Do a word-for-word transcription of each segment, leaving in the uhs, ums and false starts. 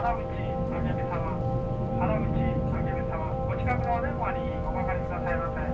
原口あけみ様、原口あけみ様、お近くのお電話におかかりくださいませ。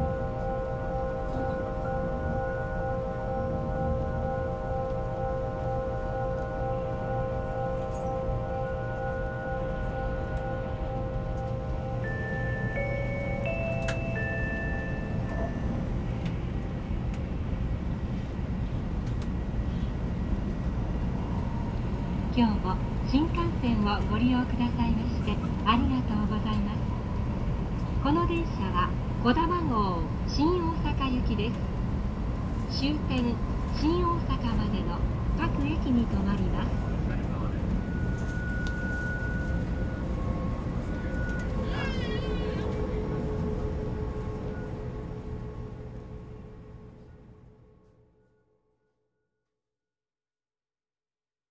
今日も新幹線をご利用くださいましてありがとうございます。この電車はこだま号新大阪行きです。終点新大阪までの各駅に停まります。